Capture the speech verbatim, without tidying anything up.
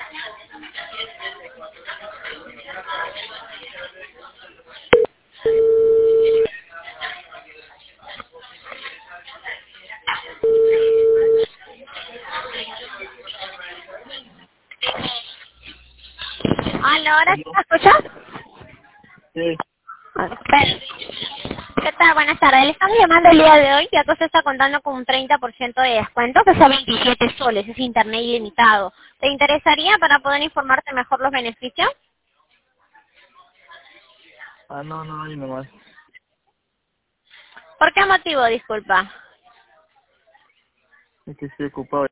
Aló, ¿ahora sí ¿Aló? me escuchas? Sí. Perfecto. ¿Qué tal? Buenas tardes. Le estamos llamando el día de hoy, ya que usted está contando con un treinta por ciento de descuento, que son veintisiete soles, es internet ilimitado. ¿Te interesaría para poder informarte mejor los beneficios? Ah, no, no, ahí nomás. ¿Por qué motivo, disculpa? Es que estoy ocupado.